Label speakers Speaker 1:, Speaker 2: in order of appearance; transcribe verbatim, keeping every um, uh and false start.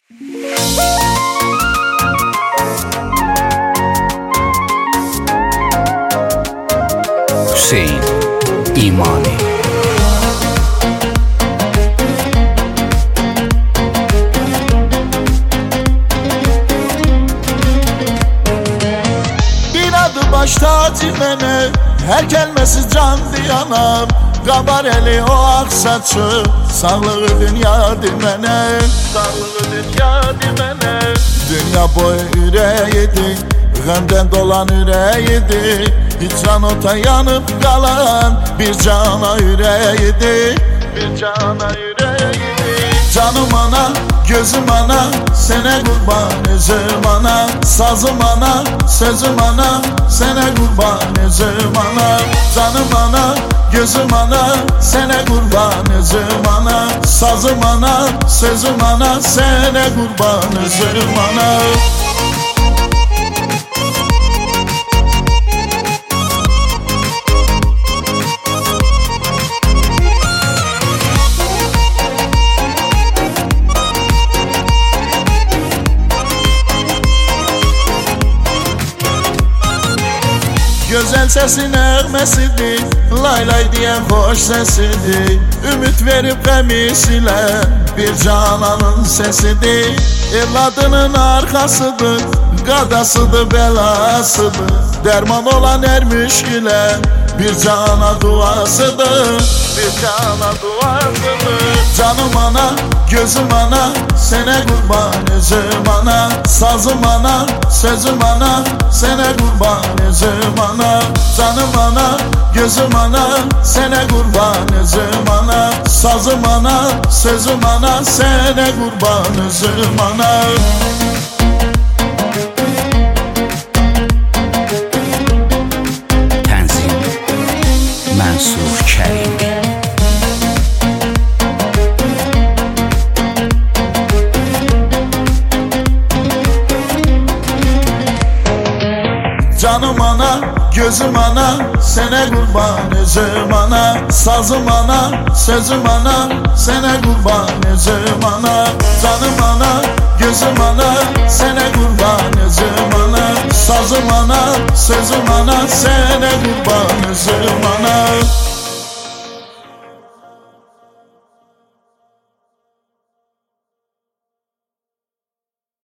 Speaker 1: Hüseyin İmani.
Speaker 2: Bir adı baş tacı mene, her gelmesiz can diyanam. Kabareli o ak saçı, sağlığı dünya dimene. Sağlığı dünya dimene. Dünya boyu yüreğiydi, gamden dolan yüreğiydi. Hicranota yanıp kalan bir cana yüreğiydi. Bir cana yüreğiydi. Canım ana, gözüm ana, sene kurban özüm ana. Sazım ana, sözüm ana, sene kurban özüm ana. Canım ana, gözüm ana, sene kurban özüm ana. Sazım ana, sözüm ana, sene kurban özüm ana. Güzel sesin ermesidir, lay lay diyen hoş sesidir. Ümit verip gemisiyle bir cananın sesidir. Evladının arkasıdır, gadasıdır, belasıdır. Derman olan er müşkile bir cana duasıdır. Bir cana duasıdır. Canım ana, gözüm ana, sene kurban özüm ana. Sazım ana, sözüm ana, sene kurban özüm ana. Canım ana, gözüm ana, sene kurban özüm ana. Sazım ana, sözüm ana, sene kurban özüm ana.
Speaker 1: Tənzim Mənsur Kərim.
Speaker 2: Canım ana, gözüm ana, sene kurban özüm ana. Sazım ana, sözüm ana, sene kurban özüm ana. Canım ana, gözüm ana, sene kurban özüm ana. Sazım ana, sözüm ana, sene kurban özüm ana.